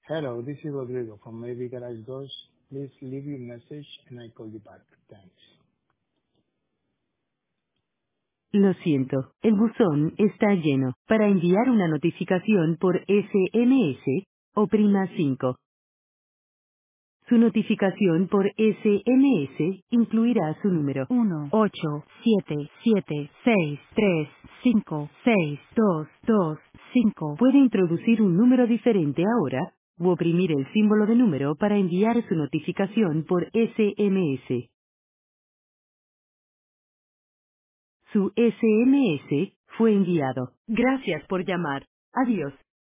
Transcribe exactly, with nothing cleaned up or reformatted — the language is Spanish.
Hello, this is Rodrigo from Maybe Garage Doors. Please leave your message and I call you back. Thanks. Lo siento, el buzón está lleno. Para enviar una notificación por S M S, oprima cinco. Su notificación por S M S incluirá su número uno ocho siete siete seis tres cinco seis dos dos cinco. Puede introducir un número diferente ahora, u oprimir el símbolo de número para enviar su notificación por S M S. Su S M S fue enviado. Gracias por llamar. Adiós.